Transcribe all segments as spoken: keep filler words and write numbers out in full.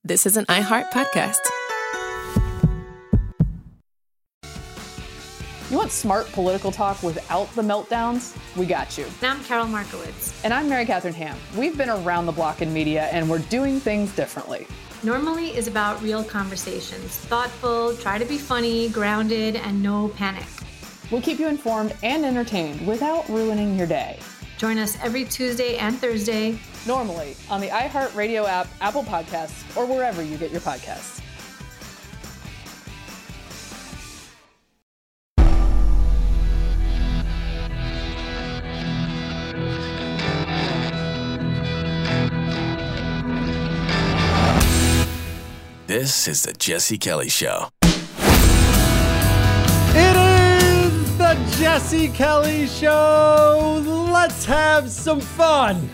This is an iHeart podcast. You want smart political talk without the meltdowns? We got you. And I'm Carol Markowitz. And I'm Mary Catherine Ham. We've been around the block in media, and we're doing things differently. Normally is about real conversations. Thoughtful, try to be funny, grounded, and no panic. We'll keep you informed and entertained without ruining your day. Join us every Tuesday and Thursday. Normally on the iHeartRadio app, Apple Podcasts, or wherever you get your podcasts. This is the Jesse Kelly Show. It is the Jesse Kelly Show. Let's have some fun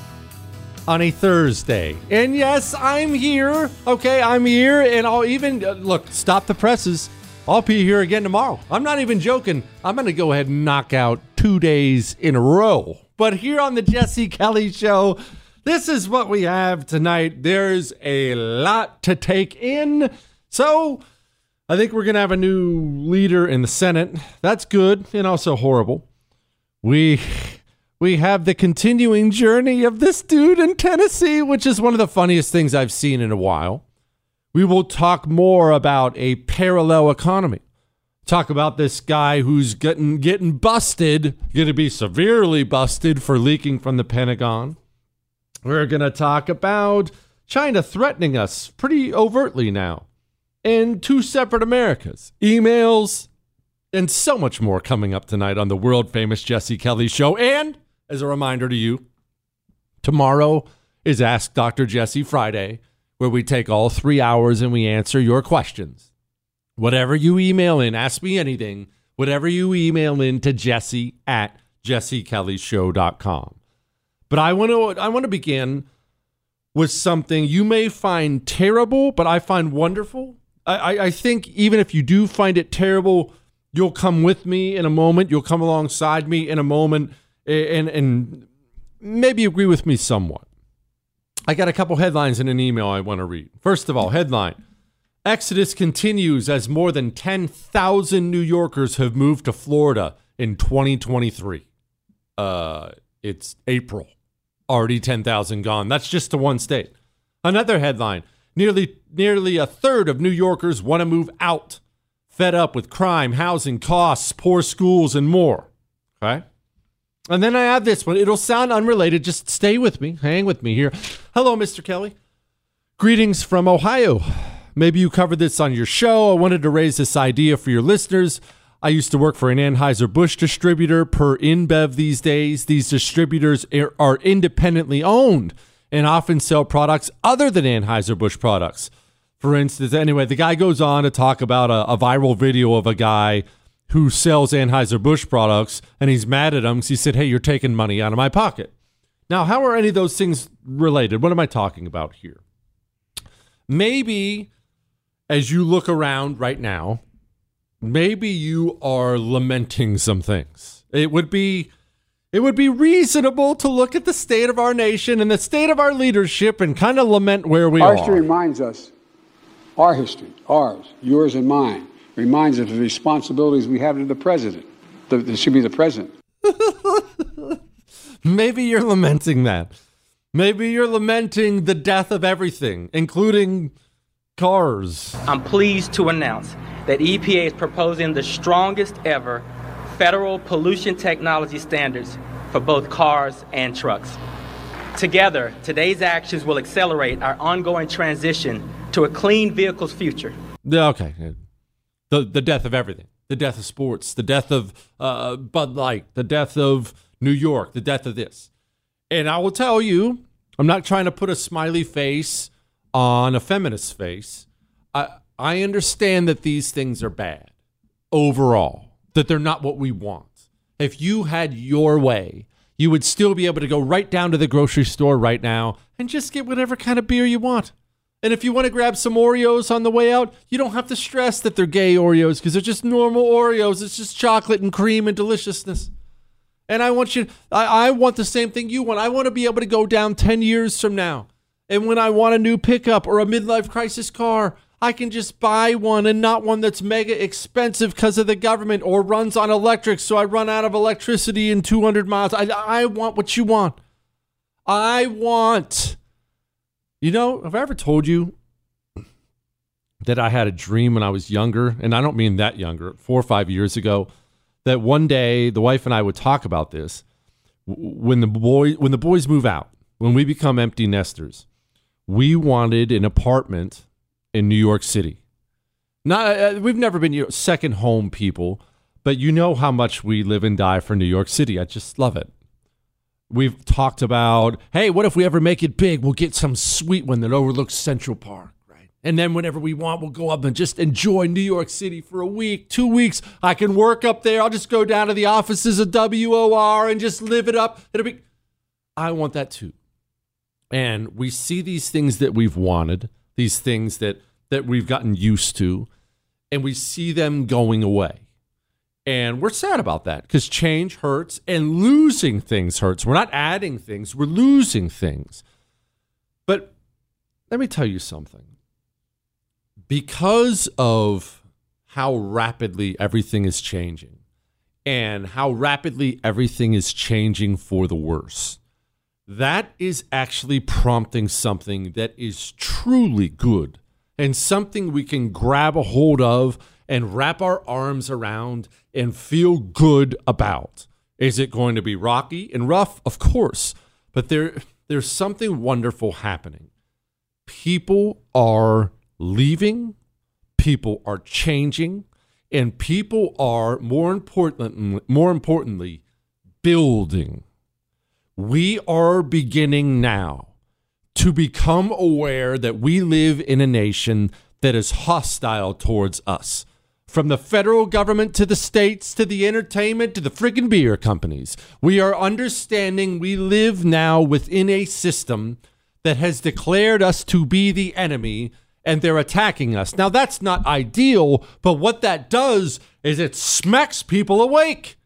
on a Thursday. And yes, I'm here. Okay, I'm here. And I'll even, uh, look, stop the presses. I'll be here again tomorrow. I'm not even joking. I'm going to go ahead and knock out two days in a row. But here on the Jesse Kelly Show, this is what we have tonight. There's a lot to take in. So I think we're going to have a new leader in the Senate. That's good and also horrible. We we have the continuing journey of this dude in Tennessee, which is one of the funniest things I've seen in a while. We will talk more about a parallel economy. Talk about this guy who's getting getting busted, going to be severely busted for leaking from the Pentagon. We're going to talk about China threatening us pretty overtly now. And two separate Americas, emails, and so much more coming up tonight on the world famous Jesse Kelly Show. And as a reminder to you, tomorrow is Ask Doctor Jesse Friday, where we take all three hours and we answer your questions. Whatever you email in, ask me anything, whatever you email in to Jesse at jesse kelly show dot com. But I want to I want to begin with something you may find terrible, but I find wonderful. I, I, I think even if you do find it terrible, you'll come with me in a moment. You'll come alongside me in a moment and, and maybe agree with me somewhat. I got a couple headlines in an email I want to read. First of all, headline: Exodus continues as more than ten thousand New Yorkers have moved to Florida in twenty twenty-three. Uh, it's April. Already ten thousand gone. That's just to one state. Another headline: Nearly, nearly a third of New Yorkers want to move out, fed up with crime, housing costs, poor schools, and more. Okay? And then I have this one. It'll sound unrelated. Just stay with me. Hang with me here. Hello, Mister Kelly. Greetings from Ohio. Maybe you covered this on your show. I wanted to raise this idea for your listeners. I used to work for an Anheuser-Busch distributor per InBev these days. These distributors are independently owned and often sell products other than Anheuser-Busch products. For instance, anyway, the guy goes on to talk about a, a viral video of a guy who sells Anheuser-Busch products, and he's mad at him because he said, hey, you're taking money out of my pocket. Now, how are any of those things related? What am I talking about here? Maybe as you look around right now, maybe you are lamenting some things. It would be it would be reasonable to look at the state of our nation and the state of our leadership and kind of lament where we our are. Our history reminds us, our history, ours, yours and mine, reminds us of the responsibilities we have to the president. The, this should be the president. Maybe you're lamenting that. Maybe you're lamenting the death of everything, including cars. I'm pleased to announce that E P A is proposing the strongest ever federal pollution technology standards for both cars and trucks. Together, today's actions will accelerate our ongoing transition to a clean vehicles future. Okay. The, the death of everything. The death of sports. The death of uh, Bud Light. The death of New York. The death of this. And I will tell you, I'm not trying to put a smiley face on a feminist face. I I understand that these things are bad overall, that they're not what we want. If you had your way, you would still be able to go right down to the grocery store right now and just get whatever kind of beer you want. And if you want to grab some Oreos on the way out, you don't have to stress that they're gay Oreos because they're just normal Oreos. It's just chocolate and cream and deliciousness. And I want you, I, I want the same thing you want. I want to be able to go down ten years from now And when I want a new pickup or a midlife crisis car, I can just buy one and not one that's mega expensive because of the government or runs on electric. So I run out of electricity in two hundred miles. I, I want what you want. I want. You know, have I ever told you that I had a dream when I was younger? And I don't mean that younger, four or five years ago, that one day the wife and I would talk about this. When the boy, when the boys move out, when we become empty nesters, we wanted an apartment in New York City. Not, uh, we've never been you know, second home people, but you know how much we live and die for New York City. I just love it. We've talked about, hey, what if we ever make it big? We'll get some sweet one that overlooks Central Park, right? And then whenever we want, we'll go up and just enjoy New York City for a week, two weeks. I can work up there. I'll just go down to the offices of W O R and just live it up. It'll be. I want that too. And we see these things that we've wanted, these things that, that we've gotten used to, and we see them going away. And we're sad about that because change hurts and losing things hurts. We're not adding things, we're losing things. But let me tell you something. Because of how rapidly everything is changing and how rapidly everything is changing for the worse, that is actually prompting something that is truly good and something we can grab a hold of and wrap our arms around and feel good about. Is it going to be rocky and rough? Of course. But there, there's something wonderful happening. People are leaving, people are changing, and people are, more important, more importantly, building. We are beginning now to become aware that we live in a nation that is hostile towards us. From the federal government to the states to the entertainment to the friggin' beer companies, we are understanding we live now within a system that has declared us to be the enemy and they're attacking us. Now, that's not ideal, but what that does is it smacks people awake.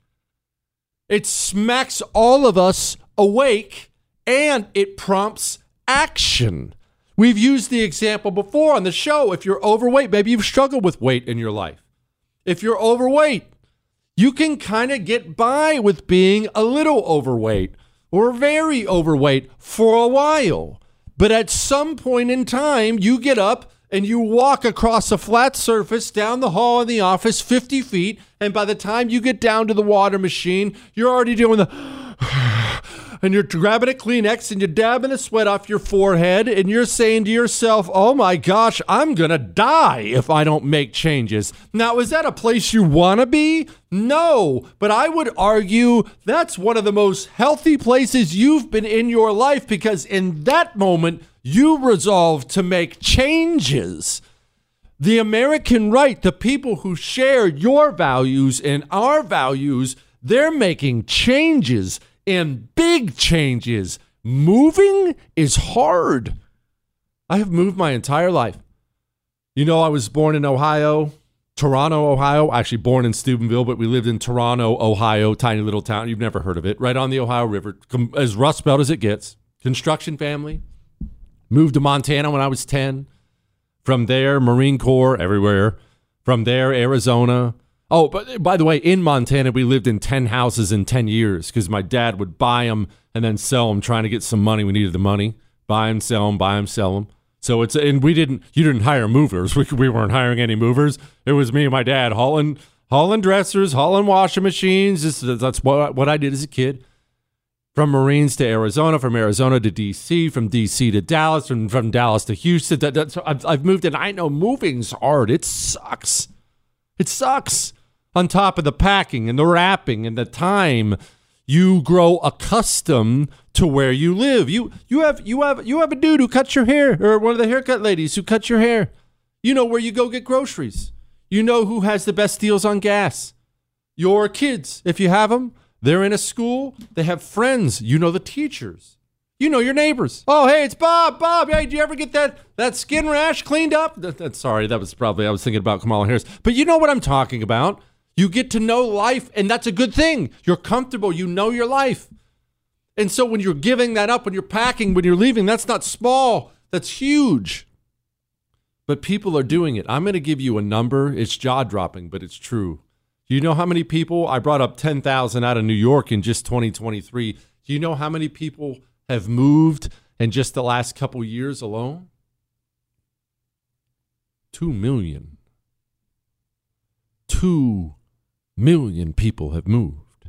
It smacks all of us awake and it prompts action. We've used the example before on the show. If you're overweight, maybe you've struggled with weight in your life. If you're overweight, you can kind of get by with being a little overweight or very overweight for a while. But at some point in time, you get up and you walk across a flat surface down the hall in the office fifty feet. And by the time you get down to the water machine, you're already doing the... and you're grabbing a Kleenex and you're dabbing the sweat off your forehead and you're saying to yourself, oh my gosh, I'm going to die if I don't make changes. Now, is that a place you want to be? No, but I would argue that's one of the most healthy places you've been in your life because in that moment, you resolve to make changes. The American right, the people who share your values and our values, they're making changes. And big changes. Moving is hard. I have moved my entire life. You know, I was born in Ohio, Toronto, Ohio. Actually born in Steubenville, but we lived in Toronto, Ohio, tiny little town. You've never heard of it. Right on the Ohio River, as Rust Belt as it gets. Construction family. Moved to Montana when I was ten. From there, Marine Corps, everywhere. From there, Arizona. Oh, but by the way, in Montana, we lived in ten houses in ten years because my dad would buy them and then sell them, trying to get some money. We needed the money. Buy them, sell them, buy them, sell them. So it's, and we didn't, you didn't hire movers. We, we weren't hiring any movers. It was me and my dad hauling, hauling dressers, hauling washing machines. Just, that's what, what I did as a kid. From Marines to Arizona, from Arizona to D C, from D C to Dallas, from, from Dallas to Houston. That, that's, I've, I've moved, and I know moving's hard. It sucks. It sucks. On top of the packing and the wrapping and the time, you grow accustomed to where you live. You you have you have you have a dude who cuts your hair, or one of the haircut ladies who cuts your hair. You know where you go get groceries. You know who has the best deals on gas. Your kids, if you have them, they're in a school. They have friends. You know the teachers. You know your neighbors. Oh, hey, it's Bob. Bob, hey, did you ever get that, that skin rash cleaned up? That, that, sorry, that was probably, I was thinking about Kamala Harris. But you know what I'm talking about. You get to know life, and that's a good thing. You're comfortable. You know your life. And so when you're giving that up, when you're packing, when you're leaving, that's not small. That's huge. But people are doing it. I'm going to give you a number. It's jaw-dropping, but it's true. Do you know how many people? I brought up ten thousand out of New York in just twenty twenty-three. Do you know how many people have moved in just the last couple years alone? Two million. Two million people have moved.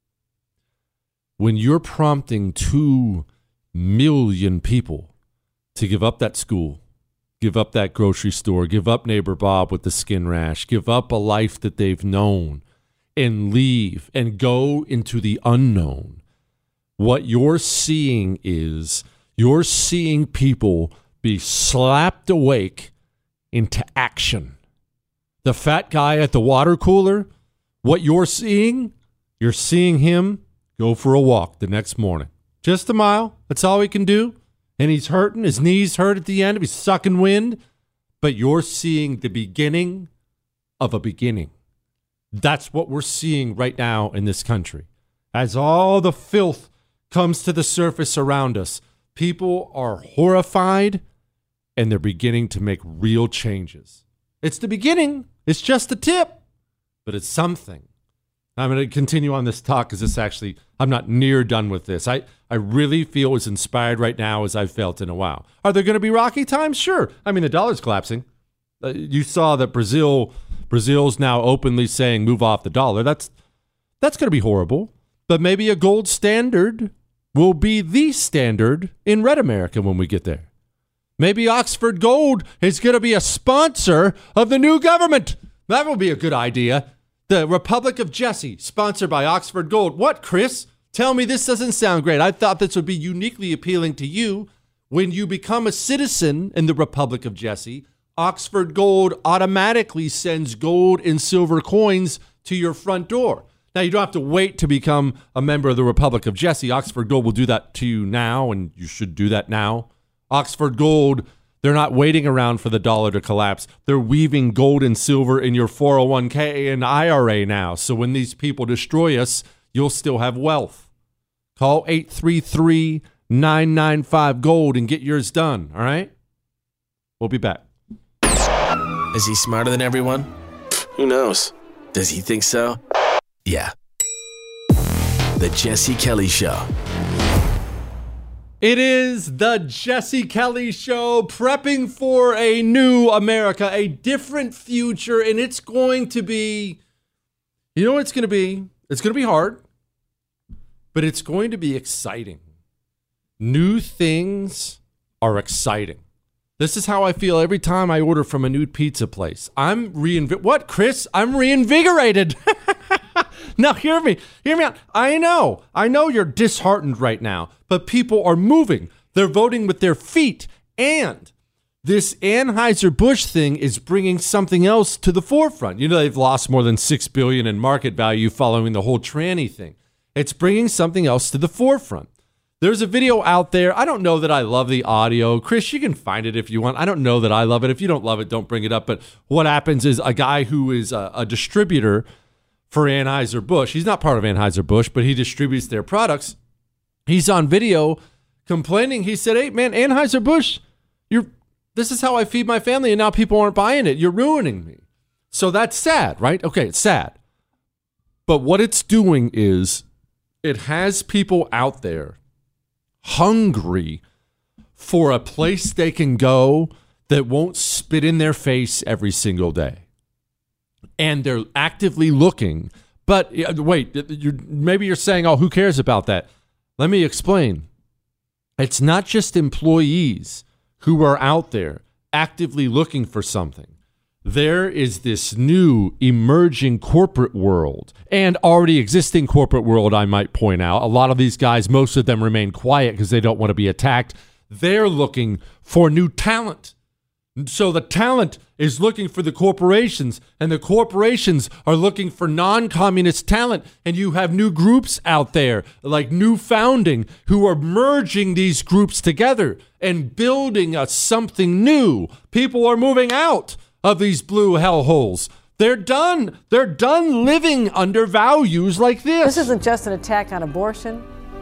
When you're prompting two million people to give up that school, give up that grocery store, give up neighbor Bob with the skin rash, give up a life that they've known and leave and go into the unknown, what you're seeing is you're seeing people be slapped awake into action. The fat guy at the water cooler, what you're seeing, you're seeing him go for a walk the next morning. Just a mile. That's all he can do. And he's hurting. His knees hurt at the end. He's sucking wind. But you're seeing the beginning of a beginning. That's what we're seeing right now in this country. As all the filth comes to the surface around us, people are horrified and they're beginning to make real changes. It's the beginning. It's just the tip, but it's something. I'm going to continue on this talk because this actually, I'm not near done with this. I, I really feel as inspired right now as I've felt in a while. Are there going to be rocky times? Sure. I mean, the dollar's collapsing. Uh, you saw that Brazil, Brazil's now openly saying move off the dollar. That's, that's going to be horrible. But maybe a gold standard will be the standard in Red America when we get there. Maybe Oxford Gold is going to be a sponsor of the new government. That would be a good idea. The Republic of Jesse, sponsored by Oxford Gold. What, Chris? Tell me this doesn't sound great. I thought this would be uniquely appealing to you. When you become a citizen in the Republic of Jesse, Oxford Gold automatically sends gold and silver coins to your front door. Now, you don't have to wait to become a member of the Republic of Jesse. Oxford Gold will do that to you now, and you should do that now. Oxford Gold, they're not waiting around for the dollar to collapse. They're weaving gold and silver in your four oh one k and I R A now. So when these people destroy us, you'll still have wealth. Call eight three three, nine nine five, GOLD and get yours done, all right? We'll be back. Is he smarter than everyone? Who knows? Does he think so? Yeah. The Jesse Kelly Show. It is the Jesse Kelly Show, prepping for a new America, a different future, and it's going to be, you know what it's going to be? It's going to be hard, but it's going to be exciting. New things are exciting. This is how I feel every time I order from a new pizza place. I'm reinvig- What, Chris? I'm reinvigorated. Now, hear me. Hear me out. I know. I know you're disheartened right now, but people are moving. They're voting with their feet. And this Anheuser-Busch thing is bringing something else to the forefront. You know, they've lost more than six billion dollars in market value following the whole tranny thing. It's bringing something else to the forefront. There's a video out there. I don't know that I love the audio. Chris, you can find it if you want. I don't know that I love it. If you don't love it, don't bring it up. But what happens is a guy who is a, a distributor for Anheuser-Busch. He's not part of Anheuser-Busch, but he distributes their products. He's on video complaining. He said, hey, man, Anheuser-Busch, you're, this is how I feed my family, and now people aren't buying it. You're ruining me. So that's sad, right? Okay, it's sad. But what it's doing is it has people out there hungry for a place they can go that won't spit in their face every single day. And they're actively looking. But wait, you're, maybe you're saying, oh, who cares about that? Let me explain. It's not just employees who are out there actively looking for something. There is this new emerging corporate world and already existing corporate world, I might point out. A lot of these guys, most of them remain quiet because they don't want to be attacked. They're looking for new talent. So the talent is looking for the corporations, and the corporations are looking for non-communist talent. And you have new groups out there, like New Founding, who are merging these groups together and building us something new. People are moving out of these blue hellholes. They're done. They're done living under values like this. This isn't just an attack on abortion.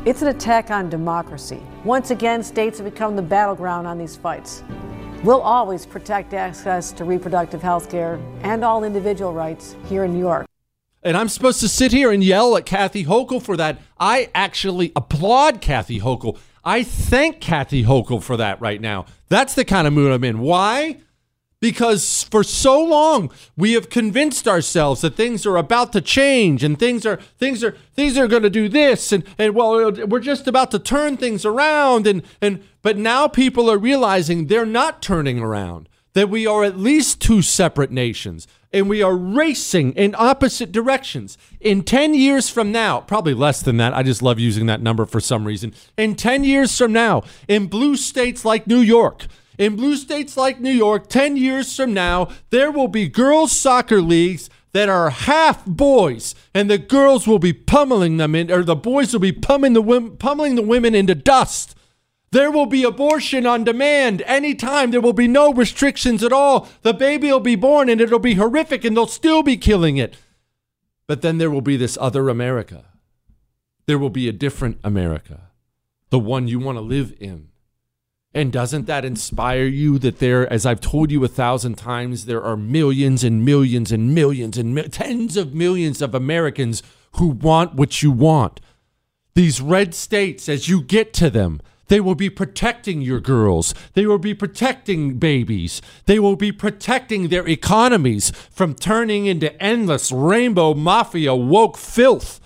It's an attack on democracy. Once again, states have become the battleground on these fights. We'll always protect access to reproductive health care and all individual rights here in New York. And I'm supposed to sit here and yell at Kathy Hochul for that. I actually applaud Kathy Hochul. I thank Kathy Hochul for that right now. That's the kind of mood I'm in. Why? Because for so long we have convinced ourselves that things are about to change and things are things are things are going to do this and and well we're just about to turn things around and and but now people are realizing they're not turning around, that we are at least two separate nations and we are racing in opposite directions. In ten years from now, probably less than that, I just love using that number for some reason. In ten years from now, in blue states like New York, In blue states like New York, ten years from now, there will be girls' soccer leagues that are half boys, and the girls will be pummeling them in, or the boys will be pummeling the women, pummeling the women into dust. There will be abortion on demand anytime. There will be no restrictions at all. The baby will be born, and it'll be horrific, and they'll still be killing it. But then there will be this other America. There will be a different America, the one you want to live in. And doesn't that inspire you that there, as I've told you a thousand times, there are millions and millions and millions and mi- tens of millions of Americans who want what you want? These red states, as you get to them, they will be protecting your girls. They will be protecting babies. They will be protecting their economies from turning into endless rainbow mafia woke filth.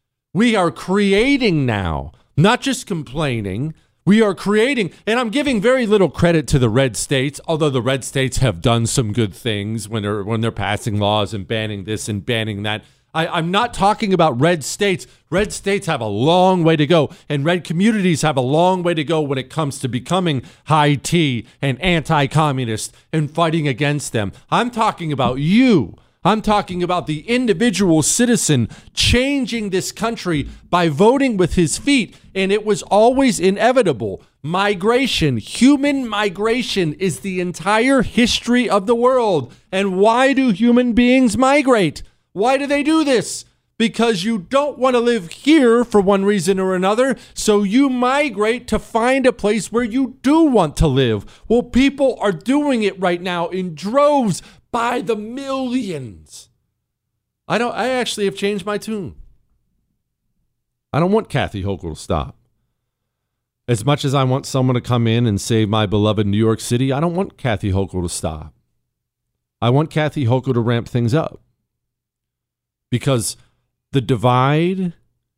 We are creating now, not just complaining. We are creating, and I'm giving very little credit to the red states, although the red states have done some good things when they're when they're passing laws and banning this and banning that. I, I'm not talking about red states. Red states have a long way to go, and red communities have a long way to go when it comes to becoming high tea and anti-communist and fighting against them. I'm talking about you. I'm talking about the individual citizen changing this country by voting with his feet. And it was always inevitable. Migration, human migration is the entire history of the world. And why do human beings migrate? Why do they do this? Because you don't want to live here for one reason or another. So you migrate to find a place where you do want to live. Well, people are doing it right now in droves. By the millions. I don't. I actually have changed my tune. I don't want Kathy Hochul to stop. As much as I want someone to come in and save my beloved New York City, I don't want Kathy Hochul to stop. I want Kathy Hochul to ramp things up. Because the divide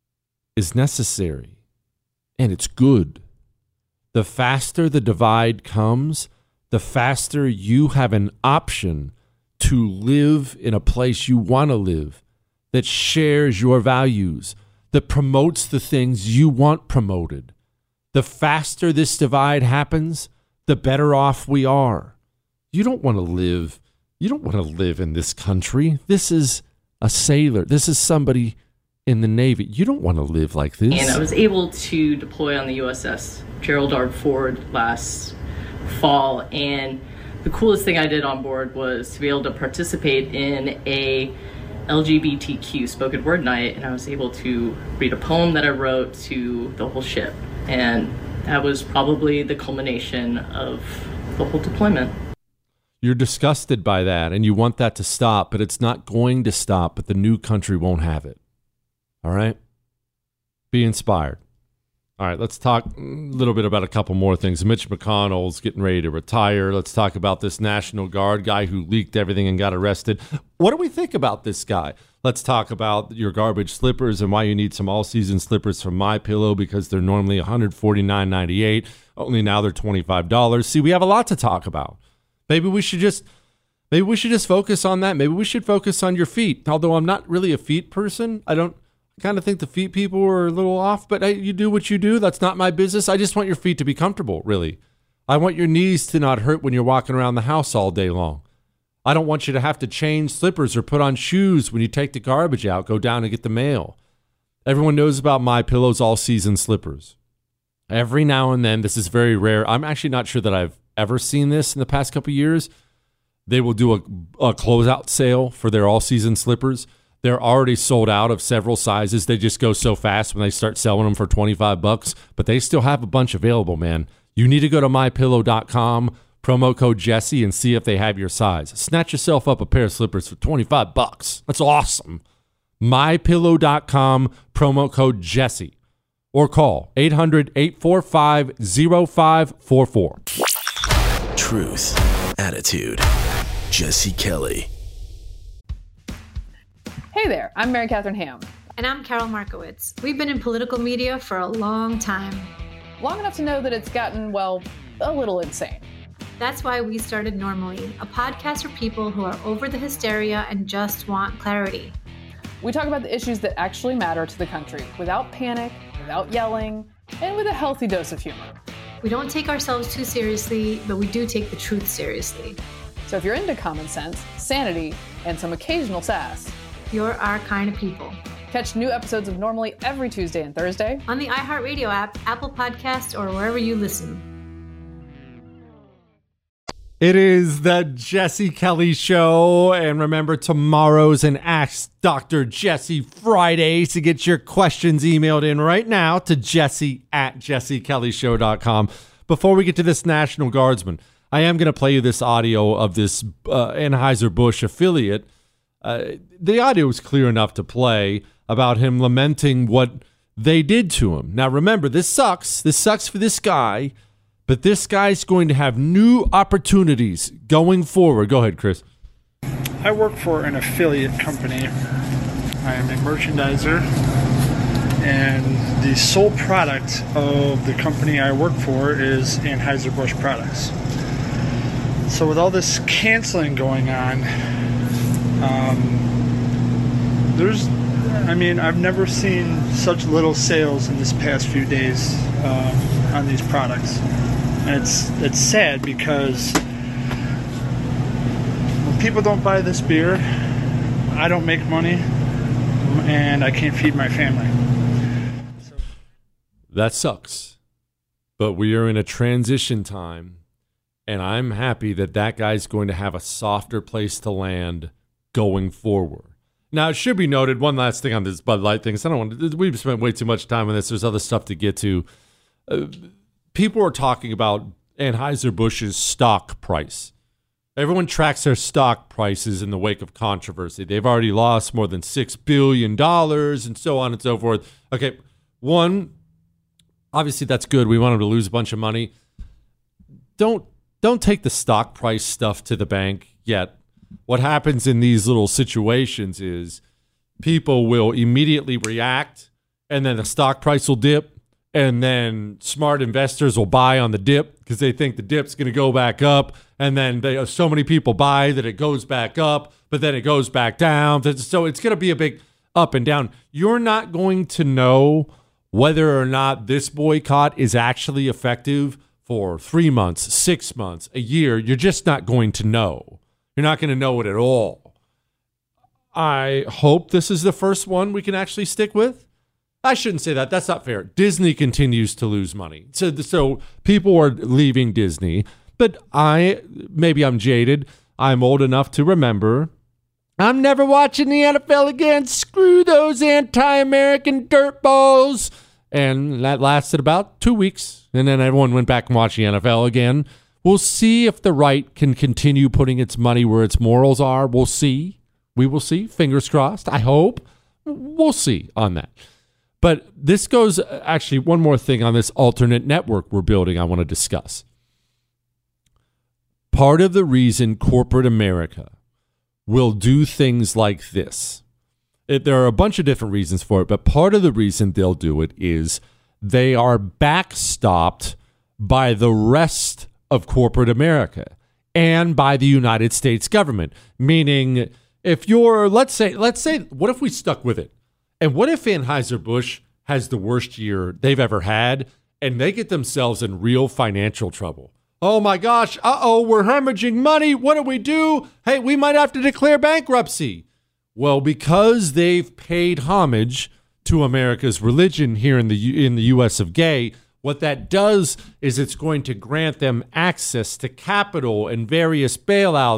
is necessary and it's good. The faster the divide comes, the faster you have an option to live in a place you want to live, that shares your values, that promotes the things you want promoted. The faster this divide happens, the better off we are. You don't want to live, you don't want to live in this country. This is a sailor. This is somebody in the Navy. You don't want to live like this. And I was able to deploy on the U S S Gerald R. Ford last fall, and the coolest thing I did on board was to be able to participate in a L G B T Q spoken word night, and I was able to read a poem that I wrote to the whole ship, and that was probably the culmination of the whole deployment. You're disgusted by that, and you want that to stop, but it's not going to stop, but the new country won't have it. All right? Be inspired. All right, let's talk a little bit about a couple more things. Mitch McConnell's getting ready to retire. Let's talk about this National Guard guy who leaked everything and got arrested. What do we think about this guy? Let's talk about your garbage slippers and why you need some all-season slippers from MyPillow, because they're normally one hundred forty-nine ninety-eight. Only now they're twenty-five dollars. See, we have a lot to talk about. Maybe we should just maybe we should just focus on that. Maybe we should focus on your feet. Although I'm not really a feet person. I don't I kind of think the feet people are a little off, but hey, you do what you do. That's not my business. I just want your feet to be comfortable, really. I want your knees to not hurt when you're walking around the house all day long. I don't want you to have to change slippers or put on shoes when you take the garbage out, go down and get the mail. Everyone knows about MyPillow's all-season slippers. Every now and then, this is very rare. I'm actually not sure that I've ever seen this in the past couple of years. They will do a, a closeout sale for their all-season slippers. They're already sold out of several sizes. They just go so fast when they start selling them for twenty-five bucks, but they still have a bunch available, man. You need to go to my pillow dot com, promo code Jesse, and see if they have your size. Snatch yourself up a pair of slippers for twenty-five bucks. That's awesome. my pillow dot com, promo code Jesse, or call eight hundred, eight four five, zero five four four. Truth, attitude, Jesse Kelly. Hey there, I'm Mary Catherine Ham. And I'm Carol Markowitz. We've been in political media for a long time. Long enough to know that it's gotten, well, a little insane. That's why we started Normally, a podcast for people who are over the hysteria and just want clarity. We talk about the issues that actually matter to the country without panic, without yelling, and with a healthy dose of humor. We don't take ourselves too seriously, but we do take the truth seriously. So if you're into common sense, sanity, and some occasional sass, you're our kind of people. Catch new episodes of Normally every Tuesday and Thursday on the iHeartRadio app, Apple Podcasts, or wherever you listen. It is the Jesse Kelly Show, and remember, tomorrow's an Ask Doctor Jesse Friday, to get your questions emailed in right now to jesse at jesse kelly show dot com. Before we get to this National Guardsman, I am going to play you this audio of this uh, Anheuser-Busch affiliate. Uh, the audio is clear enough to play about him lamenting what they did to him. Now, remember, this sucks. This sucks for this guy, but this guy's going to have new opportunities going forward. Go ahead, Chris. I work for an affiliate company. I am a merchandiser, and the sole product of the company I work for is Anheuser-Busch products. So with all this canceling going on, Um, there's, I mean, I've never seen such little sales in this past few days uh, on these products. And it's it's sad because when people don't buy this beer, I don't make money, and I can't feed my family. So. That sucks. But we are in a transition time, and I'm happy that that guy's going to have a softer place to land going forward. Now, it should be noted, one last thing on this Bud Light thing. So I don't want to, we've spent way too much time on this. There's other stuff to get to. Uh, people are talking about Anheuser-Busch's stock price. Everyone tracks their stock prices in the wake of controversy. They've already lost more than six billion dollars and so on and so forth. Okay, one, obviously that's good. We want them to lose a bunch of money. Don't don't take the stock price stuff to the bank yet. What happens in these little situations is people will immediately react, and then the stock price will dip, and then smart investors will buy on the dip because they think the dip's going to go back up, and then they, so many people buy that it goes back up, but then it goes back down. So it's going to be a big up and down. You're not going to know whether or not this boycott is actually effective for three months, six months, a year. You're just not going to know. You're not going to know it at all. I hope this is the first one we can actually stick with. I shouldn't say that. That's not fair. Disney continues to lose money. So, so people are leaving Disney. But I, maybe I'm jaded. I'm old enough to remember, I'm never watching the N F L again. Screw those anti-American dirtballs. And that lasted about two weeks. And then everyone went back and watched the N F L again. We'll see if the right can continue putting its money where its morals are. We'll see. We will see. Fingers crossed. I hope. We'll see on that. But this goes, actually, one more thing on this alternate network we're building I want to discuss. Part of the reason corporate America will do things like this, it, there are a bunch of different reasons for it, but part of the reason they'll do it is they are backstopped by the rest of corporate America and by the United States government. Meaning, if you're, let's say, let's say, what if we stuck with it? And what if Anheuser-Busch has the worst year they've ever had and they get themselves in real financial trouble? Oh my gosh, uh-oh, we're hemorrhaging money. What do we do? Hey, we might have to declare bankruptcy. Well, because they've paid homage to America's religion here in the in the U S of gay, what that does is it's going to grant them access to capital and various bailouts,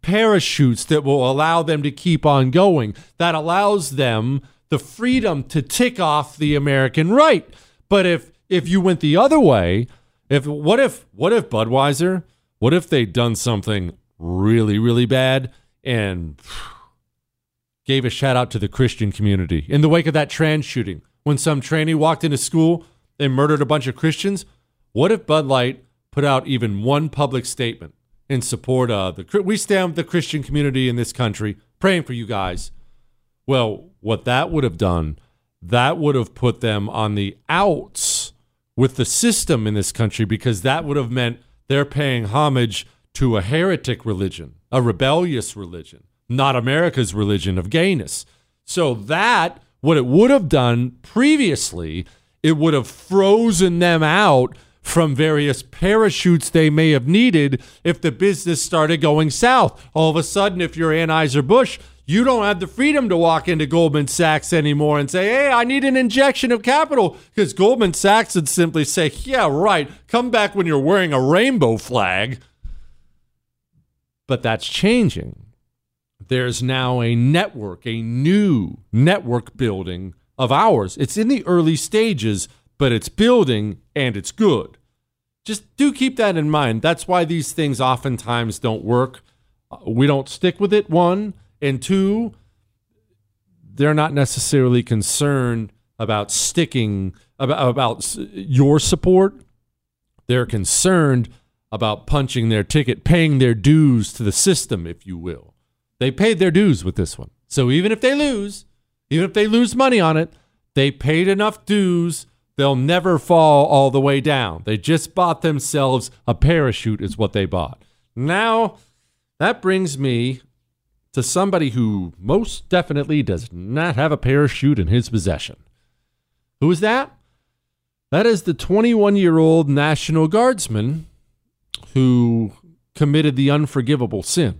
parachutes that will allow them to keep on going, that allows them the freedom to tick off the American right. But if if you went the other way, if what if what if Budweiser, what if they'd done something really, really bad and gave a shout out to the Christian community in the wake of that trans shooting when some tranny walked into school and murdered a bunch of Christians? What if Bud Light put out even one public statement in support of the we stand with the Christian community in this country, praying for you guys? Well, what that would have done, that would have put them on the outs with the system in this country, because that would have meant they're paying homage to a heretic religion, a rebellious religion, not America's religion of gayness. So that, what it would have done previously, it would have frozen them out from various parachutes they may have needed if the business started going south. All of a sudden, if you're Anheuser-Busch, you don't have the freedom to walk into Goldman Sachs anymore and say, hey, I need an injection of capital, because Goldman Sachs would simply say, yeah, right, come back when you're wearing a rainbow flag. But that's changing. There's now a network, a new network building of ours. It's in the early stages, but it's building and it's good. Just do keep that in mind. That's why these things oftentimes don't work. We don't stick with it, one. And two, they're not necessarily concerned about sticking, about, about your support. They're concerned about punching their ticket, paying their dues to the system, if you will. They paid their dues with this one. So even if they lose, even if they lose money on it, they paid enough dues. They'll never fall all the way down. They just bought themselves a parachute is what they bought. Now, that brings me to somebody who most definitely does not have a parachute in his possession. Who is that? That is the twenty-one-year-old National Guardsman who committed the unforgivable sin.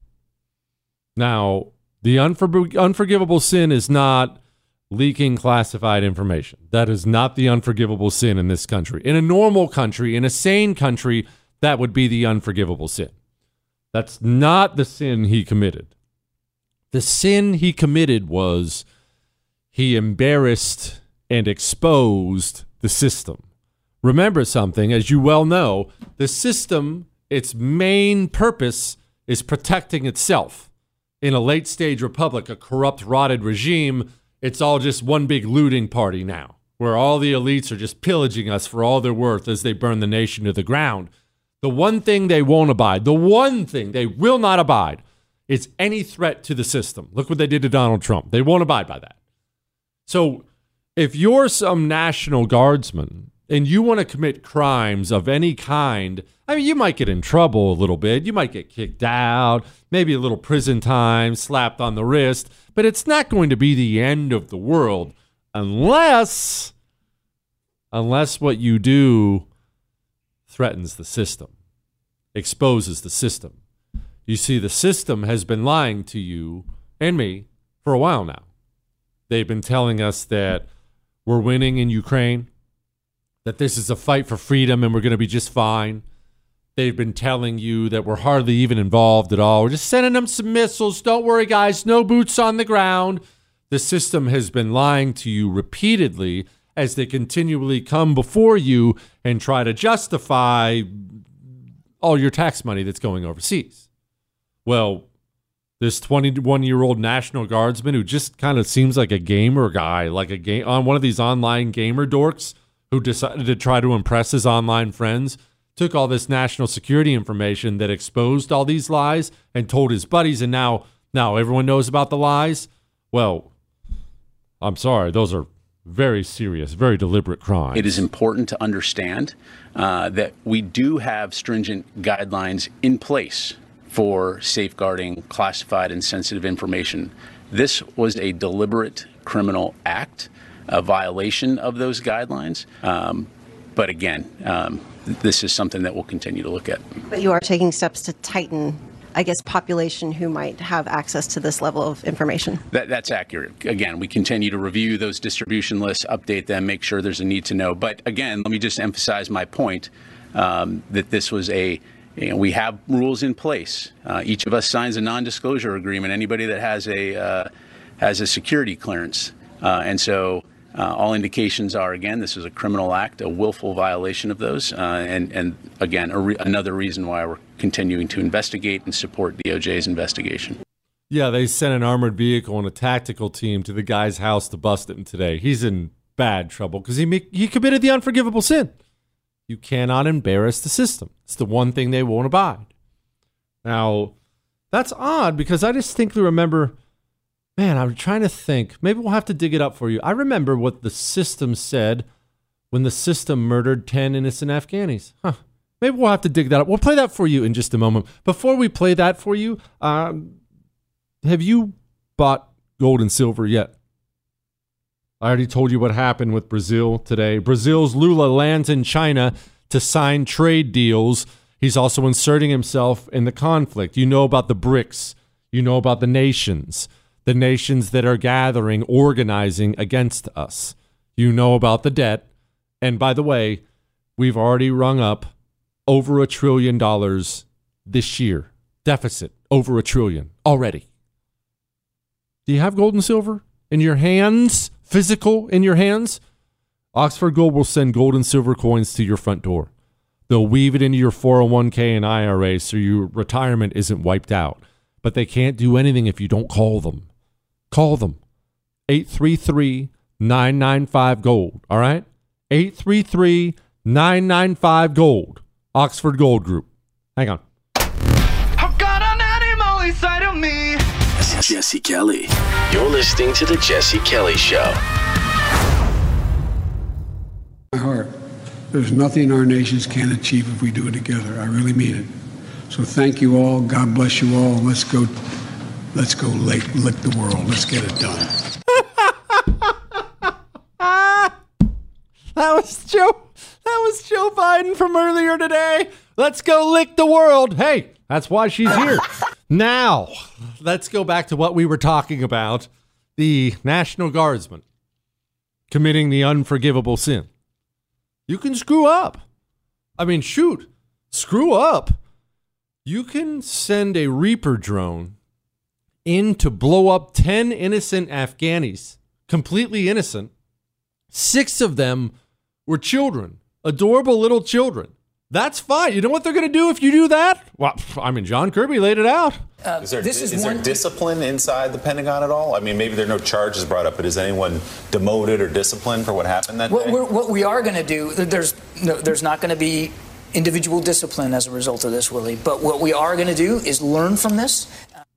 Now, the unfor- unforgivable sin is not leaking classified information. That is not the unforgivable sin in this country. In a normal country, in a sane country, that would be the unforgivable sin. That's not the sin he committed. The sin he committed was he embarrassed and exposed the system. Remember something, as you well know, the system, its main purpose is protecting itself. In a late-stage republic, a corrupt, rotted regime, it's all just one big looting party now, where all the elites are just pillaging us for all they're worth as they burn the nation to the ground. The one thing they won't abide, the one thing they will not abide, is any threat to the system. Look what they did to Donald Trump. They won't abide by that. So if you're some National Guardsman and you want to commit crimes of any kind, I mean, you might get in trouble a little bit. You might get kicked out, maybe a little prison time, slapped on the wrist, but it's not going to be the end of the world unless, unless what you do threatens the system, exposes the system. You see, the system has been lying to you and me for a while now. They've been telling us that we're winning in Ukraine, that this is a fight for freedom and we're going to be just fine. They've been telling you that we're hardly even involved at all. We're just sending them some missiles. Don't worry, guys. No boots on the ground. The system has been lying to you repeatedly as they continually come before you and try to justify all your tax money that's going overseas. Well, this twenty-one-year-old National Guardsman who just kind of seems like a gamer guy, like a game on one of these online gamer dorks who decided to try to impress his online friends, took all this national security information that exposed all these lies and told his buddies, and now now everyone knows about the lies. Well, I'm sorry, those are very serious, very deliberate crimes. It is important to understand uh, that we do have stringent guidelines in place for safeguarding classified and sensitive information. This was a deliberate criminal act, a violation of those guidelines. Um, but again, um, this is something that we'll continue to look at. But you are taking steps to tighten, I guess, population who might have access to this level of information. That, that's accurate. Again, we continue to review those distribution lists, update them, make sure there's a need to know. But again, let me just emphasize my point um, that this was a you know, we have rules in place. Uh, each of us signs a non-disclosure agreement. Anybody that has a uh, has a security clearance, uh, and so uh, all indications are, again, this is a criminal act, a willful violation of those, uh, and and again, a re- another reason why we're continuing to investigate and support D O J's investigation. Yeah, they sent an armored vehicle and a tactical team to the guy's house to bust him today. He's in bad trouble because he make, he committed the unforgivable sin. You cannot embarrass the system. It's the one thing they won't abide. Now, that's odd because I distinctly remember, man, I'm trying to think. Maybe we'll have to dig it up for you. I remember what the system said when the system murdered ten innocent Afghanis. Huh. Maybe we'll have to dig that up. We'll play that for you in just a moment. Before we play that for you, um, have you bought gold and silver yet? I already told you what happened with Brazil today. Brazil's Lula lands in China to sign trade deals. He's also inserting himself in the conflict. You know about the BRICS. You know about the nations. The nations that are gathering, organizing against us. You know about the debt. And by the way, we've already rung up over a trillion dollars this year. Deficit, over a trillion already. Do you have gold and silver in your hands? Physical in your hands? Oxford Gold will send gold and silver coins to your front door. They'll weave it into your four oh one k and I R A so your retirement isn't wiped out. But they can't do anything if you don't call them. Call them. eight three three, nine nine five, gold. All right? eight three three, nine nine five, gold. Oxford Gold Group. Hang on. I've got an animal inside of me. Jesse Kelly. You're listening to The Jesse Kelly Show. My heart, there's nothing our nations can't achieve if we do it together. I really mean it. So thank you all. God bless you all. Let's go. Let's go lick, lick the world. Let's get it done. That was Joe. That was Joe Biden from earlier today. Let's go lick the world. Hey, that's why she's here. Now, let's go back to what we were talking about. The National Guardsman committing the unforgivable sin. You can screw up. I mean, shoot, screw up. You can send a Reaper drone in to blow up ten innocent Afghanis, completely innocent. Six of them were children, adorable little children. That's fine. You know what they're going to do if you do that? Well, I mean, John Kirby laid it out. Uh, is there, this is is there one discipline inside the Pentagon at all? I mean, maybe there are no charges brought up, but is anyone demoted or disciplined for what happened that what, day? We're, what we are going to do, there's no, there's not going to be individual discipline as a result of this, Willie. But what we are going to do is learn from this.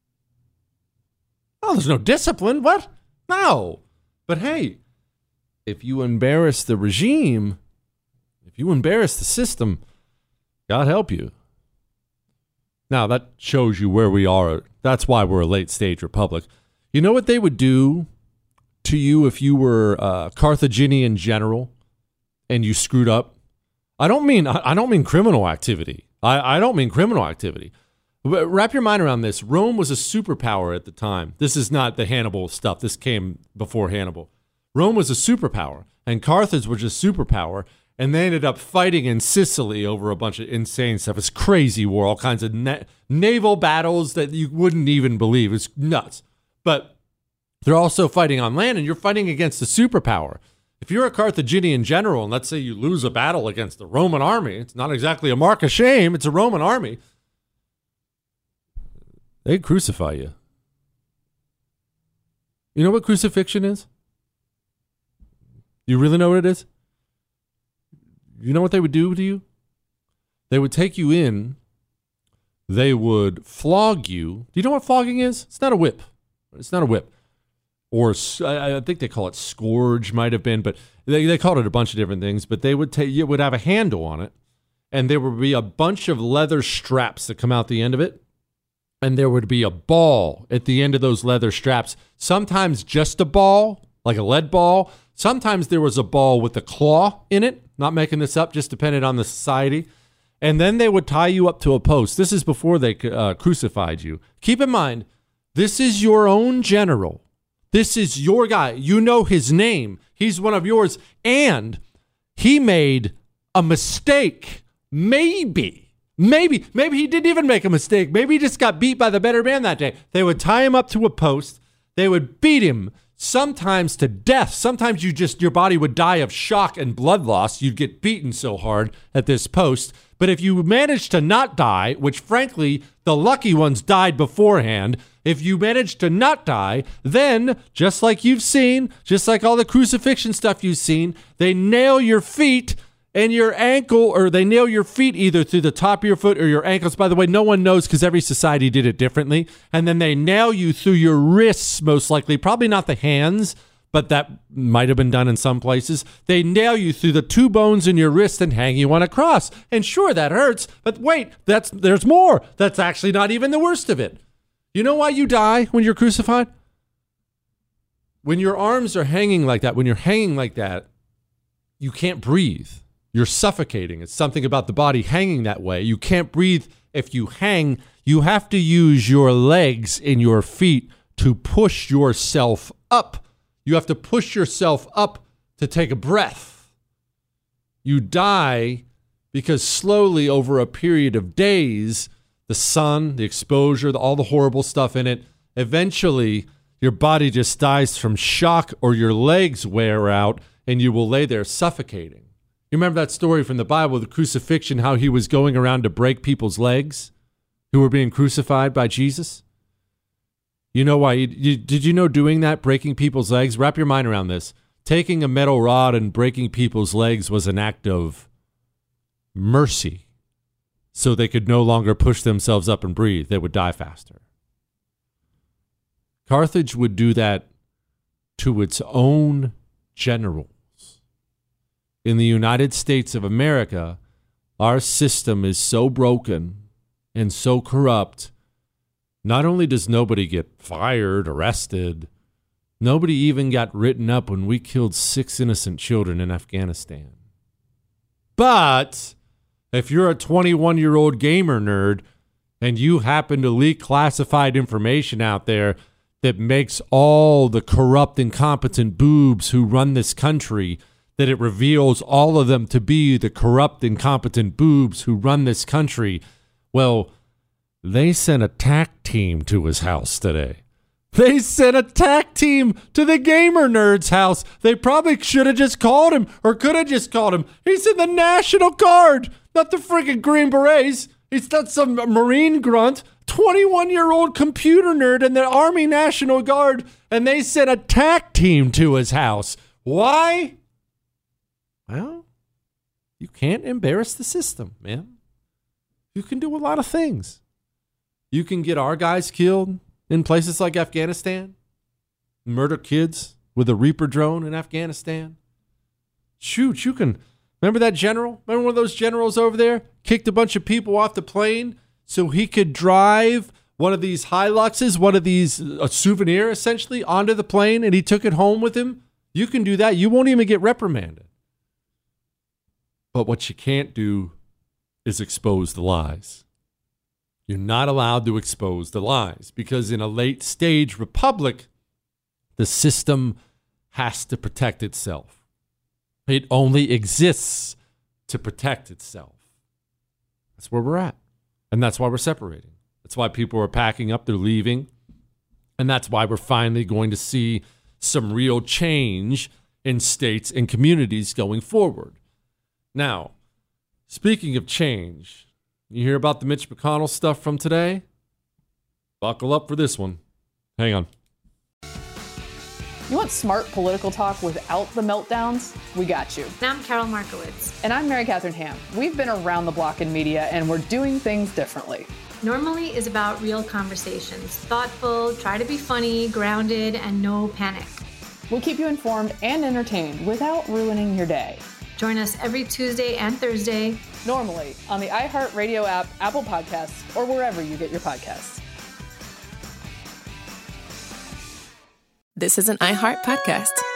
Oh, there's no discipline. What? No. But hey, if you embarrass the regime, if you embarrass the system, God help you. Now, that shows you where we are. That's why we're a late-stage republic. You know what they would do to you if you were a Carthaginian general and you screwed up? I don't mean I don't mean criminal activity. I, I don't mean criminal activity. Wrap your mind around this. Rome was a superpower at the time. This is not the Hannibal stuff. This came before Hannibal. Rome was a superpower, and Carthage was a superpower. And they ended up fighting in Sicily over a bunch of insane stuff. It's crazy war, all kinds of na- naval battles that you wouldn't even believe. It's nuts. But they're also fighting on land, and you're fighting against a superpower. If you're a Carthaginian general, and let's say you lose a battle against the Roman army, it's not exactly a mark of shame, it's a Roman army, they'd crucify you. You know what crucifixion is? You really know what it is? You know what they would do to you? They would take you in. They would flog you. Do you know what flogging is? It's not a whip. It's not a whip. Or I think they call it scourge, might have been, but they, they called it a bunch of different things. But they would take, it would have a handle on it, and there would be a bunch of leather straps that come out the end of it, and there would be a ball at the end of those leather straps. Sometimes just a ball, like a lead ball. Sometimes there was a ball with a claw in it. Not making this up, just depended on the society. And then they would tie you up to a post. This is before they uh, crucified you. Keep in mind, this is your own general. This is your guy. You know his name. He's one of yours. And he made a mistake. Maybe, Maybe, maybe he didn't even make a mistake. Maybe he just got beat by the better man that day. They would tie him up to a post. They would beat him, sometimes to death. Sometimes you just, your body would die of shock and blood loss. You'd get beaten so hard at this post. But if you managed to not die, which frankly, the lucky ones died beforehand, if you managed to not die, then, just like you've seen, just like all the crucifixion stuff you've seen, they nail your feet and your ankle, or they nail your feet either through the top of your foot or your ankles. By the way, no one knows because every society did it differently. And then they nail you through your wrists, most likely. Probably not the hands, but that might have been done in some places. They nail you through the two bones in your wrist and hang you on a cross. And sure, that hurts. But wait, that's there's more. That's actually not even the worst of it. You know why you die when you're crucified? When your arms are hanging like that, when you're hanging like that, you can't breathe. You're suffocating. It's something about the body hanging that way. You can't breathe if you hang. You have to use your legs and your feet to push yourself up. You have to push yourself up to take a breath. You die because slowly over a period of days, the sun, the exposure, all the horrible stuff in it, eventually your body just dies from shock or your legs wear out and you will lay there suffocating. You remember that story from the Bible, the crucifixion, how he was going around to break people's legs who were being crucified by Jesus? You know why? You, you, did you know doing that, breaking people's legs? Wrap your mind around this. Taking a metal rod and breaking people's legs was an act of mercy so they could no longer push themselves up and breathe. They would die faster. Carthage would do that to its own generals. In the United States of America, our system is so broken and so corrupt. Not only does nobody get fired, arrested, nobody even got written up when we killed six innocent children in Afghanistan. But if you're a twenty-one-year-old gamer nerd and you happen to leak classified information out there that makes all the corrupt, incompetent boobs who run this country, that it reveals all of them to be the corrupt, incompetent boobs who run this country, well, they sent a tack team to his house today. They sent a tack team to the gamer nerd's house. They probably should have just called him or could have just called him. He's in the National Guard, not the freaking Green Berets. He's not some Marine grunt. twenty-one-year-old computer nerd in the Army National Guard, and they sent a tack team to his house. Why? Well, you can't embarrass the system, man. You can do a lot of things. You can get our guys killed in places like Afghanistan, murder kids with a Reaper drone in Afghanistan. Shoot, you can. Remember that general? Remember one of those generals over there? Kicked a bunch of people off the plane so he could drive one of these Hiluxes, one of these, a souvenir essentially, onto the plane, and he took it home with him. You can do that. You won't even get reprimanded. But what you can't do is expose the lies. You're not allowed to expose the lies because in a late stage republic, the system has to protect itself. It only exists to protect itself. That's where we're at. And that's why we're separating. That's why people are packing up, they're leaving. And that's why we're finally going to see some real change in states and communities going forward. Now, speaking of change, you hear about the Mitch McConnell stuff from today? Buckle up for this one. Hang on. You want smart political talk without the meltdowns? We got you. And I'm Carol Markowitz. And I'm Mary Catherine Ham. We've been around the block in media, and we're doing things differently. Normally is about real conversations. Thoughtful, try to be funny, grounded, and no panic. We'll keep you informed and entertained without ruining your day. Join us every Tuesday and Thursday. Normally on the iHeartRadio app, Apple Podcasts, or wherever you get your podcasts. This is an iHeart podcast.